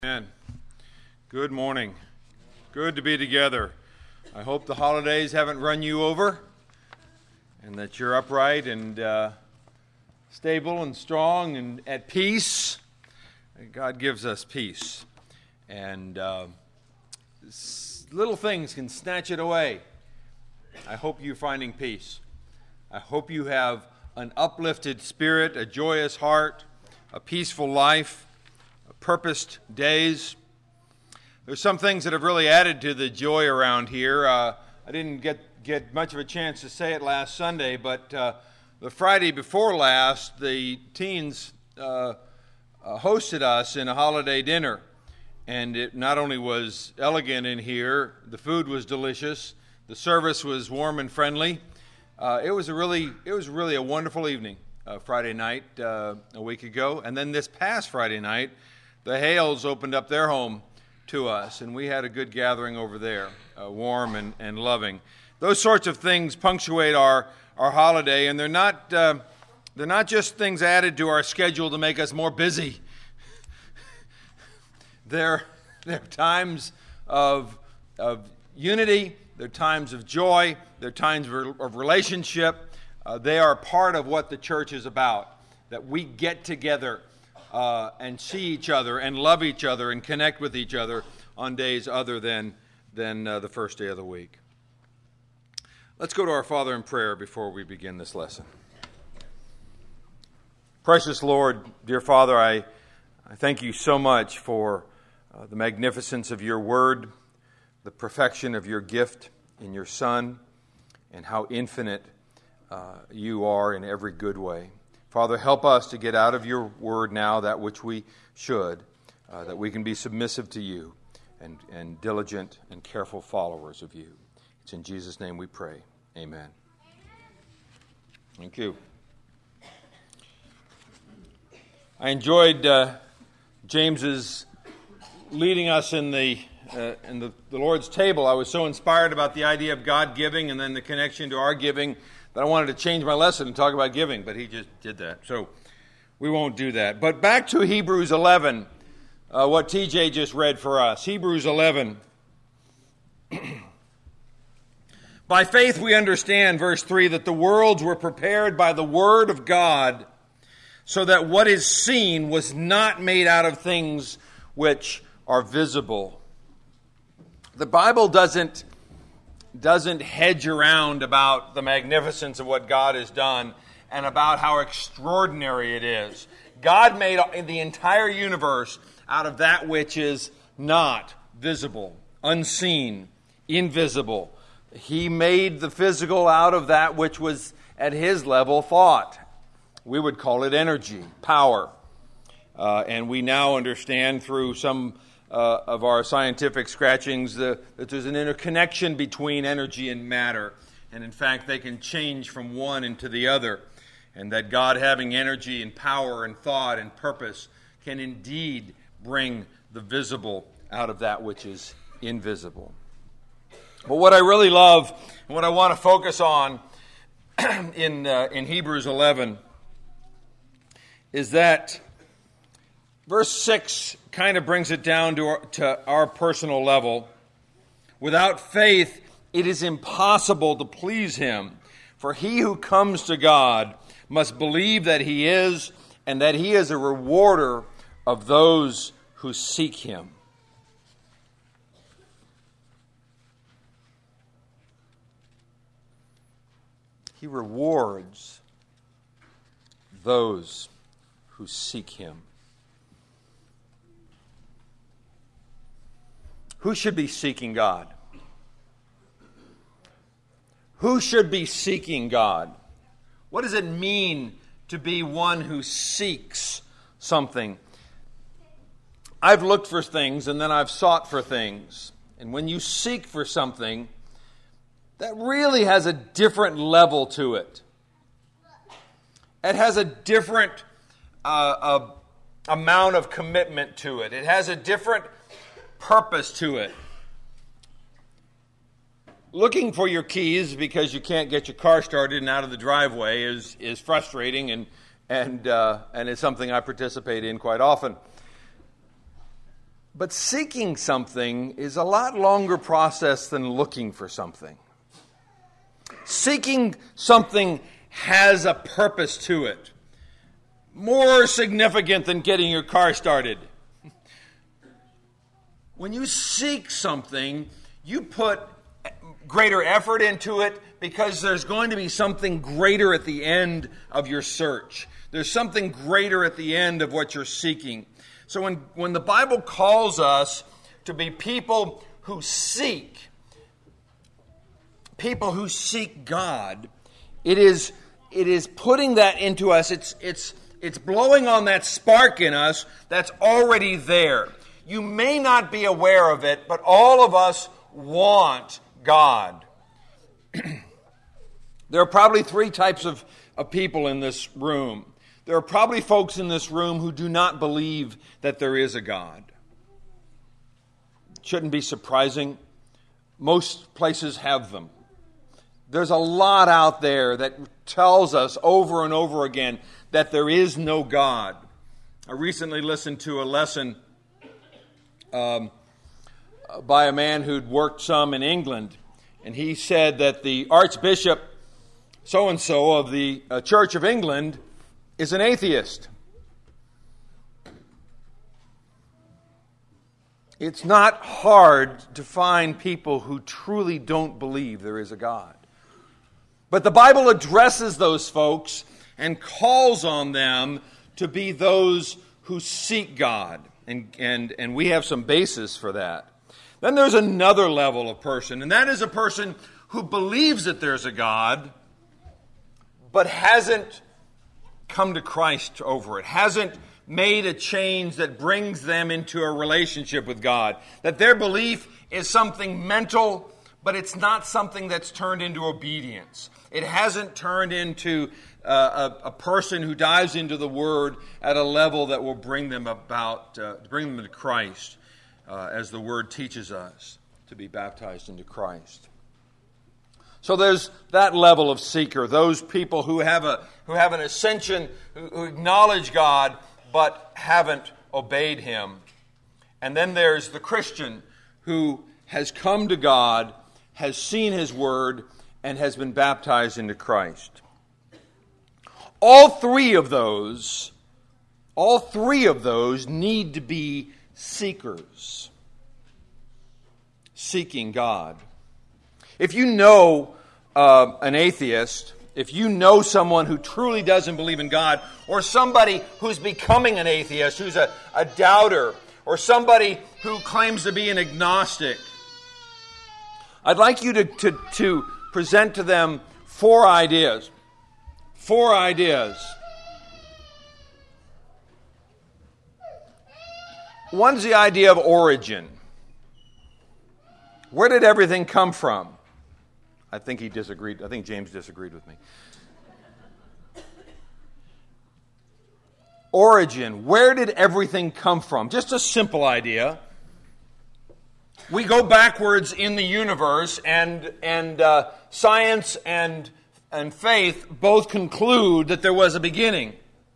Amen. Good morning. Good to be together. I hope the holidays haven't run you over and that you're upright and stable and strong and at peace. God gives us peace. And little things can snatch it away. I hope you're finding peace. I hope you have an uplifted spirit, a joyous heart, a peaceful life, purposed days. There's some things that have really added to the joy around here. I didn't get much of a chance to say it last Sunday, but the Friday before last, the teens hosted us in a holiday dinner. And it not only was elegant in here, the food was delicious, the service was warm and friendly. It was really a wonderful evening, Friday night a week ago. And then this past Friday night, the Hales opened up their home to us, and we had a good gathering over there, warm and loving. Those sorts of things punctuate our holiday, and they're not just things added to our schedule to make us more busy. They're times of unity, they're times of joy, they're times of relationship. They are part of what the church is about, that we get together and see each other and love each other and connect with each other on days other than the first day of the week. Let's go to our Father in prayer before we begin this lesson. Precious Lord, dear Father, I thank you so much for the magnificence of your word, the perfection of your gift in your Son, and how infinite you are in every good way. Father, help us to get out of your word now that which we should, that we can be submissive to you and diligent and careful followers of you. It's in Jesus' name we pray. Amen. Thank you. I enjoyed James's leading us in the Lord's table. I was so inspired about the idea of God giving and then the connection to our giving that I wanted to change my lesson and talk about giving, but he just did that. So we won't do that. But back to Hebrews 11, what TJ just read for us. Hebrews 11. By faith we understand, verse 3, that the worlds were prepared by the word of God, so that what is seen was not made out of things which are visible. The Bible doesn't hedge around about the magnificence of what God has done and about how extraordinary it is. God made the entire universe out of that which is not visible, unseen, invisible. He made the physical out of that which was at his level thought. We would call it energy, power. And we now understand through some of our scientific scratchings that there's an interconnection between energy and matter. And in fact, they can change from one into the other. And that God having energy and power and thought and purpose can indeed bring the visible out of that which is invisible. But what I really love and what I want to focus on in Hebrews 11 is that verse 6 kind of brings it down to our personal level. Without faith, it is impossible to please him. For he who comes to God must believe that he is, and that he is a rewarder of those who seek him. He rewards those who seek him. Who should be seeking God? Who should be seeking God? What does it mean to be one who seeks something? I've looked for things and then I've sought for things. And when you seek for something, that really has a different level to it. It has a different amount of commitment to it. It has a different purpose to it. Looking for your keys because you can't get your car started and out of the driveway is frustrating and it's something I participate in quite often. But seeking something is a lot longer process than looking for something. Seeking something has a purpose to it, more significant than getting your car started. When you seek something, you put greater effort into it because there's going to be something greater at the end of your search. There's something greater at the end of what you're seeking. So when the Bible calls us to be people who seek God, it is putting that into us. It's blowing on that spark in us that's already there. You may not be aware of it, but all of us want God. There are probably three types of people in this room. There are probably folks in this room who do not believe that there is a God. It shouldn't be surprising. Most places have them. There's a lot out there that tells us over and over again that there is no God. I recently listened to a lesson by a man who'd worked some in England, and he said that the Archbishop so-and-so of the Church of England is an atheist. It's not hard to find people who truly don't believe there is a God. But the Bible addresses those folks and calls on them to be those who seek God. And we have some basis for that. Then there's another level of person, and that is a person who believes that there's a God, but hasn't come to Christ over it, hasn't made a change that brings them into a relationship with God. That their belief is something mental, but it's not something that's turned into obedience. It hasn't turned into a person who dives into the Word at a level that will bring them to Christ, as the Word teaches us to be baptized into Christ. So there's that level of seeker, those people who have an ascension, who acknowledge God, but haven't obeyed Him. And then there's the Christian who has come to God, has seen His Word, and has been baptized into Christ. All three of those need to be seekers. Seeking God. If you know an atheist, if you know someone who truly doesn't believe in God, or somebody who's becoming an atheist, who's a doubter, or somebody who claims to be an agnostic, I'd like you to present to them four ideas. Four ideas. One's the idea of origin. Where did everything come from? I think he disagreed. I think James disagreed with me. Origin. Where did everything come from? Just a simple idea. We go backwards in the universe, and science and faith both conclude that there was a beginning.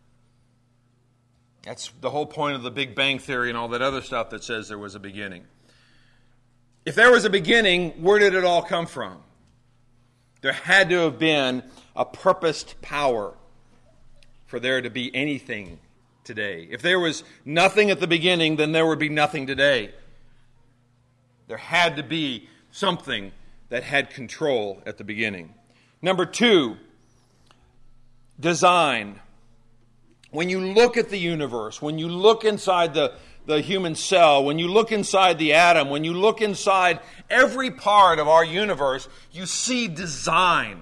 That's the whole point of the Big Bang Theory and all that other stuff that says there was a beginning. If there was a beginning, where did it all come from? There had to have been a purposed power for there to be anything today. If there was nothing at the beginning, then there would be nothing today. There had to be something that had control at the beginning. Number two, design. When you look at the universe, when you look inside the human cell, when you look inside the atom, when you look inside every part of our universe, you see design.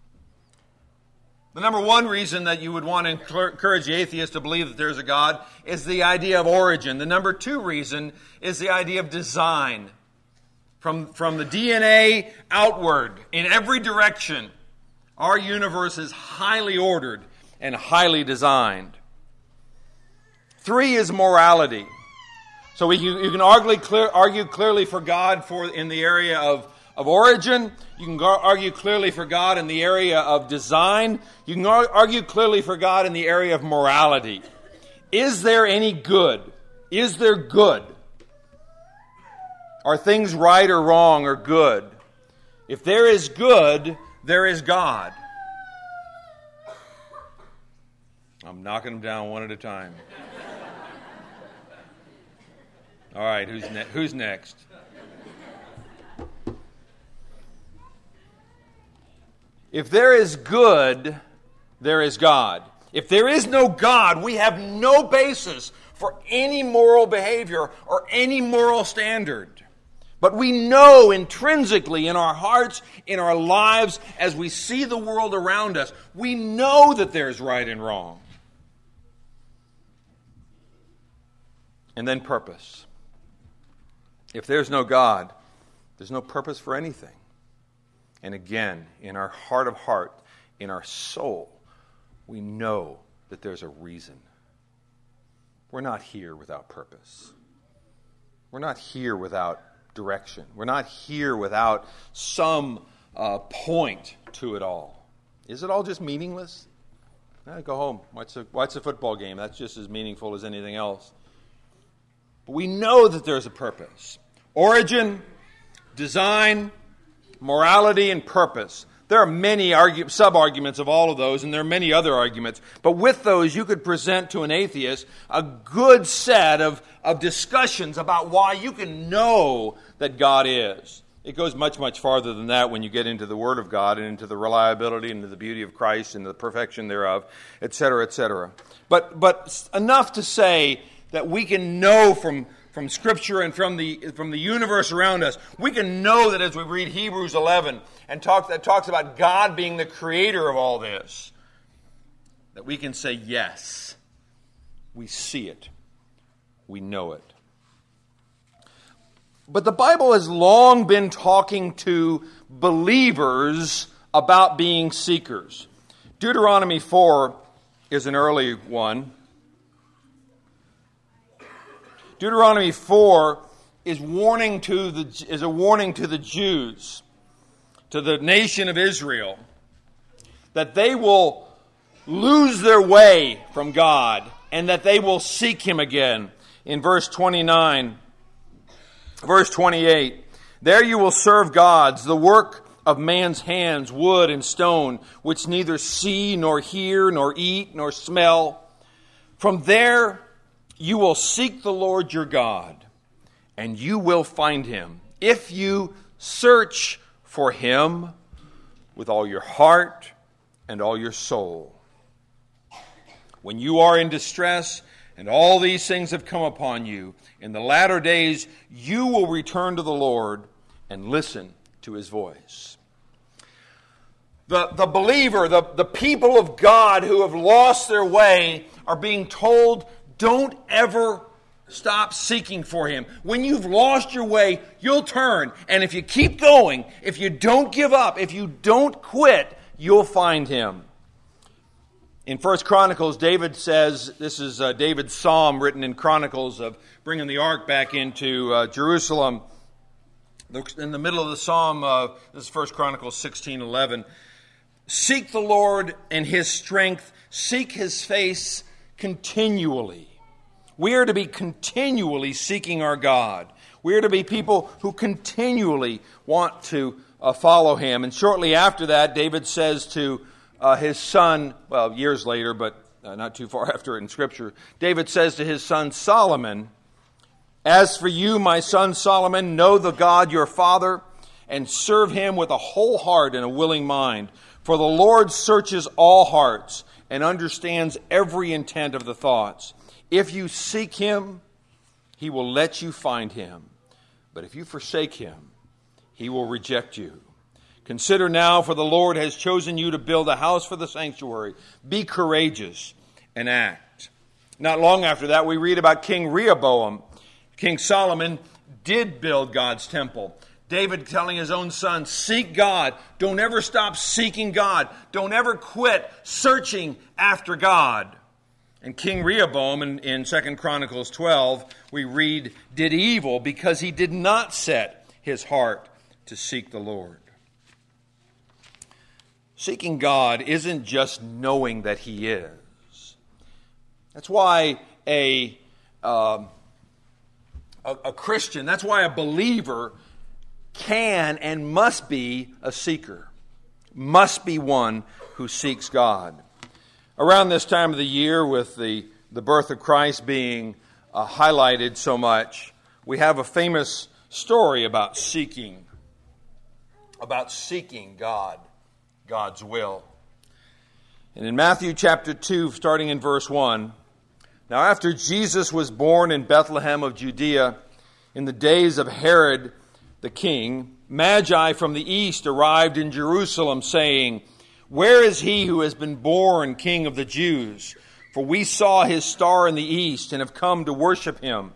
The number one reason that you would want to encourage the atheist to believe that there's a God is the idea of origin. The number two reason is the idea of design. From the DNA outward, in every direction, our universe is highly ordered and highly designed. Three is morality. So you can argue clearly for God in the area of origin. You can argue clearly for God in the area of design. You can argue clearly for God in the area of morality. Is there any good? Is there good Are things right or wrong or good? If there is good, there is God. I'm knocking them down one at a time. All right, who's next? If there is good, there is God. If there is no God, we have no basis for any moral behavior or any moral standard. But we know intrinsically in our hearts, in our lives, as we see the world around us, we know that there's right and wrong. And then purpose. If there's no God, there's no purpose for anything. And again, in our heart of heart, in our soul, we know that there's a reason. We're not here without purpose. We're not here without direction. We're not here without some point to it all. Is it all just meaningless? Go home, watch the football game. That's just as meaningful as anything else. But we know that there's a purpose. Origin, design, morality, and purpose. There are many sub-arguments of all of those, and there are many other arguments. But with those, you could present to an atheist a good set of discussions about why you can know that God is. It goes much, much farther than that when you get into the Word of God and into the reliability and into the beauty of Christ and the perfection thereof, etc., etc. But enough to say that we can know from Scripture and from the universe around us, we can know that as we read Hebrews 11 and that talks about God being the creator of all this, that we can say, yes, we see it, we know it. But the Bible has long been talking to believers about being seekers. Deuteronomy 4 is an early one. Deuteronomy 4 is a warning to the Jews, to the nation of Israel, that they will lose their way from God and that they will seek Him again. In verse 29, verse 28, there you will serve gods, the work of man's hands, wood and stone, which neither see nor hear nor eat nor smell. From there you will seek the Lord your God, and you will find Him, if you search for Him with all your heart and all your soul. When you are in distress, and all these things have come upon you, in the latter days you will return to the Lord and listen to His voice. The believer, the people of God who have lost their way are being told, don't ever stop seeking for Him. When you've lost your way, you'll turn. And if you keep going, if you don't give up, if you don't quit, you'll find Him. In 1 Chronicles, David says, this is David's psalm written in Chronicles of bringing the ark back into Jerusalem. In the middle of the psalm, this is 1 Chronicles 16:11. Seek the Lord and His strength. Seek His face continually. We are to be continually seeking our God. We are to be people who continually want to follow Him. And shortly after that, David says to his son, well, years later, but not too far after in Scripture, David says to his son Solomon, as for you, my son Solomon, know the God your Father, and serve Him with a whole heart and a willing mind. For the Lord searches all hearts and understands every intent of the thoughts. If you seek Him, He will let you find Him. But if you forsake Him, He will reject you. Consider now, for the Lord has chosen you to build a house for the sanctuary. Be courageous and act. Not long after that, we read about King Rehoboam. King Solomon did build God's temple. David telling his own son, seek God. Don't ever stop seeking God. Don't ever quit searching after God. And King Rehoboam in 2 Chronicles 12, we read, did evil because he did not set his heart to seek the Lord. Seeking God isn't just knowing that He is. That's why a a Christian, that's why a believer can and must be a seeker, must be one who seeks God. Around this time of the year, with the birth of Christ being highlighted so much, we have a famous story about seeking God, God's will. And in Matthew chapter 2, starting in verse 1, now after Jesus was born in Bethlehem of Judea, in the days of Herod the king, Magi from the east arrived in Jerusalem, saying, "Where is he who has been born King of the Jews? For we saw his star in the east and have come to worship him."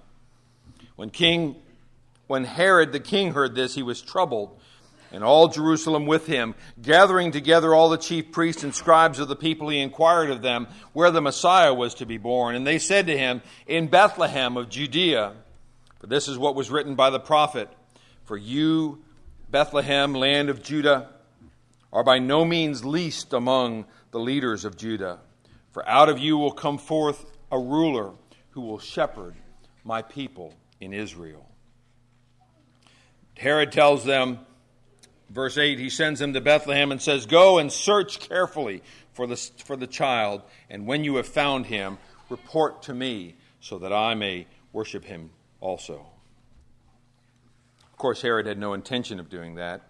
When Herod the king heard this, he was troubled, and all Jerusalem with him. Gathering together all the chief priests and scribes of the people, he inquired of them where the Messiah was to be born. And they said to him, "In Bethlehem of Judea. For this is what was written by the prophet. For you, Bethlehem, land of Judah, are by no means least among the leaders of Judah. For out of you will come forth a ruler who will shepherd my people in Israel." Herod tells them, verse 8, he sends them to Bethlehem and says, "Go and search carefully for the child, and when you have found him, report to me, so that I may worship him also." Of course, Herod had no intention of doing that.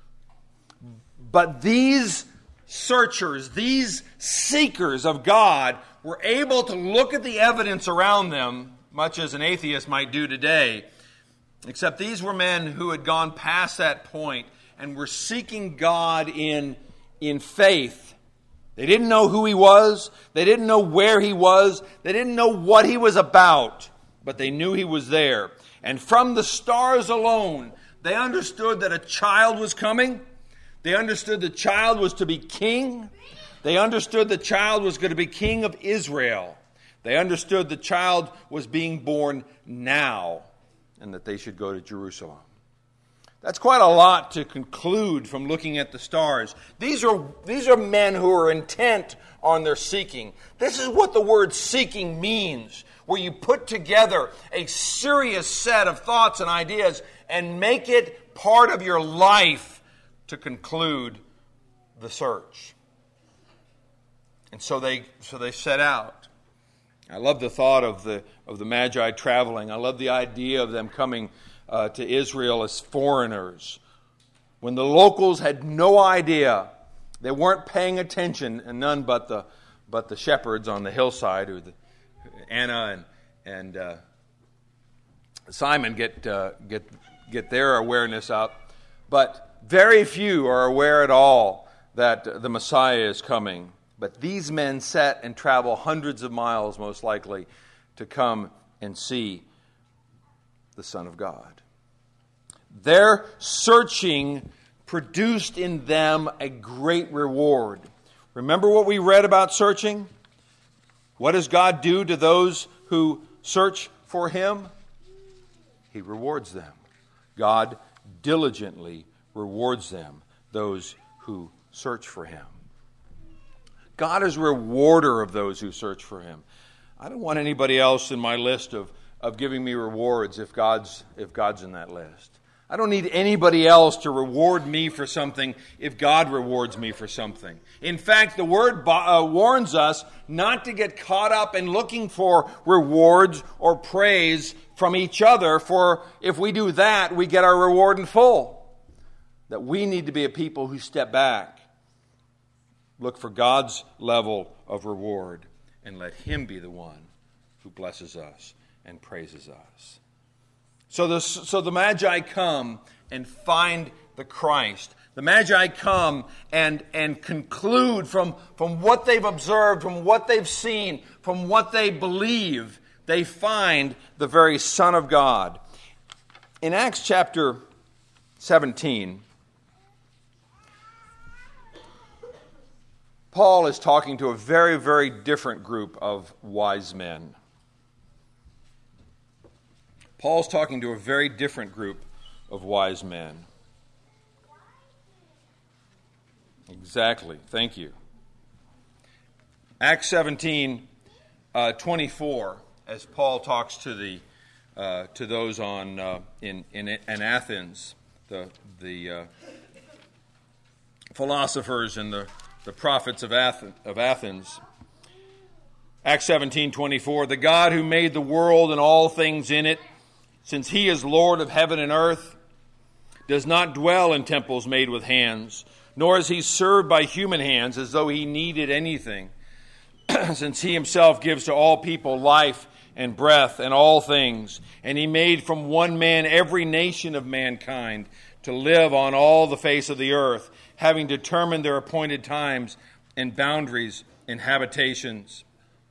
But these searchers, these seekers of God, were able to look at the evidence around them, much as an atheist might do today, except these were men who had gone past that point and were seeking God in faith. They didn't know who he was. They didn't know where he was. They didn't know what he was about. But they knew he was there. And from the stars alone, they understood that a child was coming. They understood the child was to be king. They understood the child was going to be king of Israel. They understood the child was being born now, and that they should go to Jerusalem. That's quite a lot to conclude from looking at the stars. These are men who are intent on their seeking. This is what the word seeking means, where you put together a serious set of thoughts and ideas and make it part of your life to conclude the search. And so they set out. I love the thought of the Magi traveling. I love the idea of them coming to Israel as foreigners. When the locals had no idea, they weren't paying attention, and none but the shepherds on the hillside, Anna and Simon get their awareness up. But very few are aware at all that the Messiah is coming. But these men set and travel hundreds of miles, most likely, to come and see the Son of God. Their searching produced in them a great reward. Remember what we read about searching? What does God do to those who search for him? He rewards them. God diligently rewards them, those who search for him. God is a rewarder of those who search for him. I don't want anybody else in my list of giving me rewards if God's in that list. I don't need anybody else to reward me for something if God rewards me for something. In fact, the Word warns us not to get caught up in looking for rewards or praise from each other, for if we do that, we get our reward in full. That we need to be a people who step back, look for God's level of reward, and let him be the one who blesses us and praises us. So the Magi come and find the Christ. The Magi come and conclude from what they've observed, from what they've seen, from what they believe, they find the very Son of God. In Acts chapter 17, Paul is talking to a very, very different group of wise men. Paul's talking to a very different group of wise men. Exactly. Thank you. Acts 17, 24, as Paul talks to to those in Athens, the philosophers and the prophets of Athens. Acts 17:24, the God who made the world and all things in it, since he is Lord of heaven and earth, does not dwell in temples made with hands, nor is he served by human hands as though he needed anything, since he himself gives to all people life and breath and all things, and he made from one man every nation of mankind to live on all the face of the earth, having determined their appointed times and boundaries and habitations,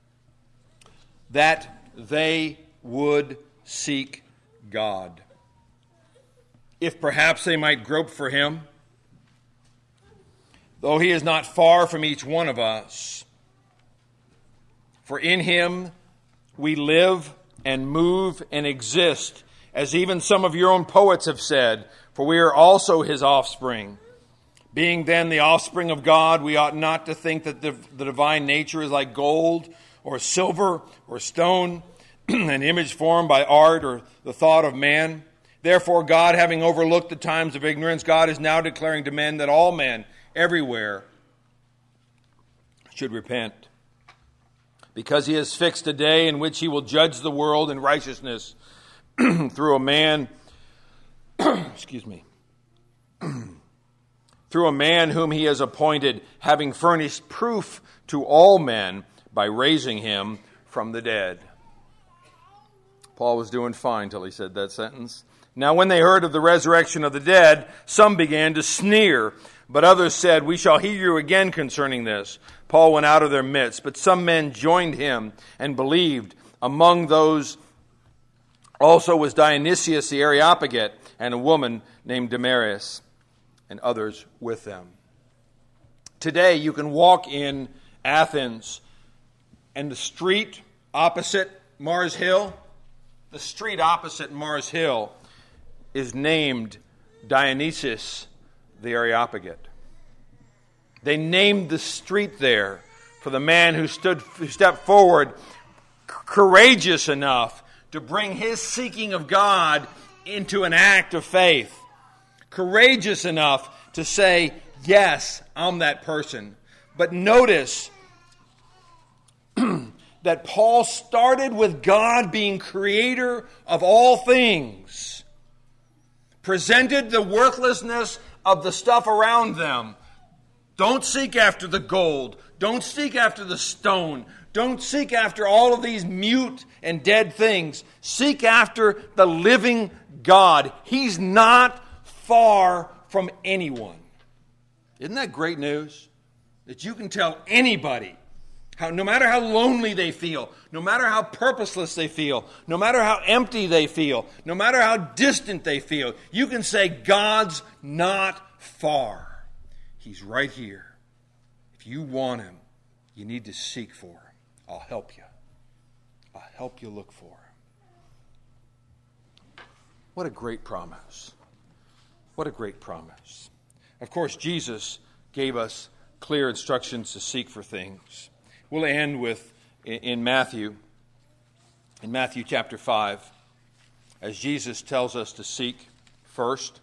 that they would seek God, if perhaps they might grope for him, though he is not far from each one of us. For in him we live and move and exist, as even some of your own poets have said, for we are also his offspring. Being then the offspring of God, we ought not to think that the divine nature is like gold or silver or stone, an image formed by art or the thought of man. Therefore, God, having overlooked the times of ignorance, God is now declaring to men that all men everywhere should repent, because he has fixed a day in which he will judge the world in righteousness through a man through a man whom he has appointed, having furnished proof to all men by raising him from the dead. Paul was doing fine till he said that sentence. Now when they heard of the resurrection of the dead, some began to sneer, but others said, we shall hear you again concerning this. Paul went out of their midst, but some men joined him and believed. Among those also was Dionysius the Areopagite and a woman named Damaris, and others with them. Today you can walk in Athens, and the street opposite Mars Hill is named Dionysius the Areopagite. They named the street there for the man who stepped forward, courageous enough to bring his seeking of God into an act of faith. Courageous enough to say, yes, I'm that person. But notice that Paul started with God being creator of all things, presented the worthlessness of the stuff around them. Don't seek after the gold. Don't seek after the stone. Don't seek after all of these mute and dead things. Seek after the living God. He's not far from anyone. Isn't that great news? That you can tell anybody, no matter how lonely they feel, no matter how purposeless they feel, no matter how empty they feel, no matter how distant they feel, you can say, God's not far. He's right here. If you want him, you need to seek for him. I'll help you. I'll help you look for him. What a great promise. What a great promise. Of course, Jesus gave us clear instructions to seek for things. We'll end with in Matthew chapter 5, as Jesus tells us to seek first.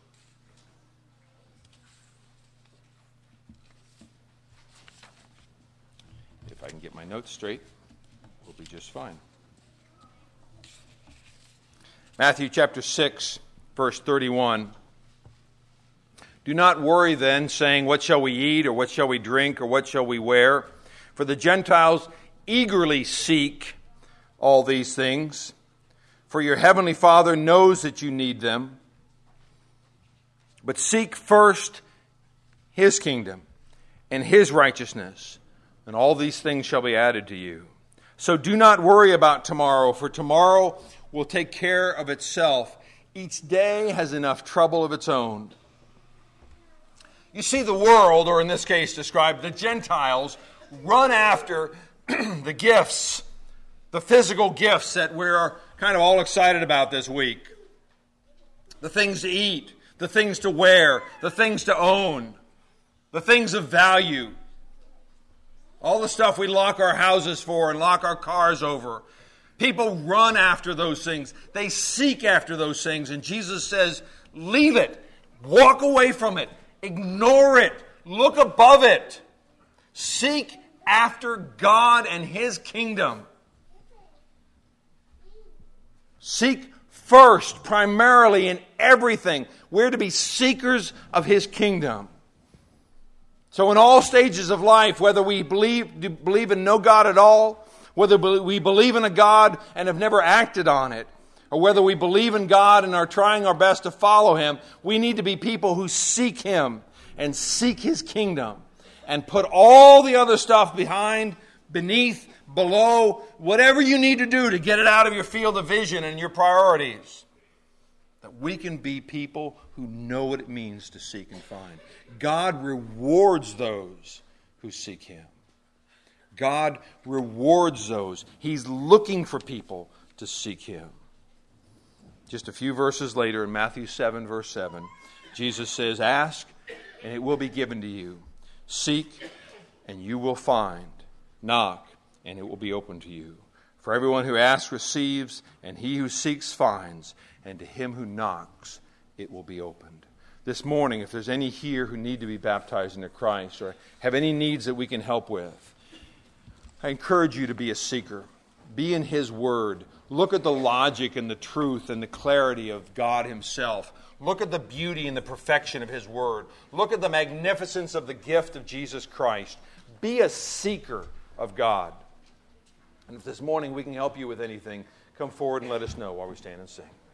If I can get my notes straight, we'll be just fine. Matthew chapter 6, verse 31. Do not worry then, saying, what shall we eat, or what shall we drink, or what shall we wear? For the Gentiles eagerly seek all these things. For your heavenly Father knows that you need them. But seek first his kingdom and his righteousness, and all these things shall be added to you. So do not worry about tomorrow, for tomorrow will take care of itself. Each day has enough trouble of its own. You see, the world, or in this case described, the Gentiles, run after the gifts, the physical gifts that we're kind of all excited about this week. The things to eat, the things to wear, the things to own, the things of value. All the stuff we lock our houses for and lock our cars over. People run after those things. They seek after those things. And Jesus says, leave it. Walk away from it. Ignore it. Look above it. Seek after God and His kingdom. Seek first, primarily in everything. We're to be seekers of His kingdom. So in all stages of life, whether we believe and know God at all, whether we believe in a God and have never acted on it, or whether we believe in God and are trying our best to follow Him, we need to be people who seek Him and seek His kingdom and put all the other stuff behind, beneath, below, whatever you need to do to get it out of your field of vision and your priorities. That we can be people who know what it means to seek and find. God rewards those who seek Him. God rewards those. He's looking for people to seek Him. Just a few verses later in Matthew 7, verse 7, Jesus says, ask and it will be given to you. Seek and you will find. Knock and it will be opened to you. For everyone who asks receives, and he who seeks finds, and to him who knocks it will be opened. This morning, if there's any here who need to be baptized into Christ or have any needs that we can help with, I encourage you to be a seeker. Be in His Word. Look at the logic and the truth and the clarity of God Himself. Look at the beauty and the perfection of His Word. Look at the magnificence of the gift of Jesus Christ. Be a seeker of God. And if this morning we can help you with anything, come forward and let us know while we stand and sing.